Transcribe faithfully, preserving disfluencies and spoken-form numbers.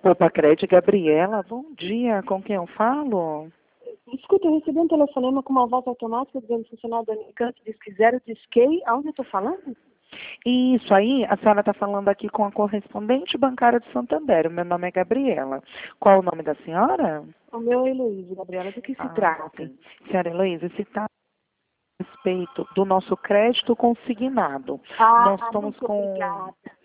Opa, Crede, Gabriela, bom dia, com quem eu falo? Escuta, eu recebi um telefonema com uma voz automática dizendo funcionário da Unicamp, diz que zero disquei. Aonde eu estou falando? Isso aí, a senhora está falando aqui com a correspondente bancária de Santander. O meu nome é Gabriela. Qual o nome da senhora? O meu é Heloísa, Gabriela. Do que se Ah, trata? sim. Senhora Heloísa, se está a respeito do nosso crédito consignado. Ah, Nós estamos muito com... obrigada.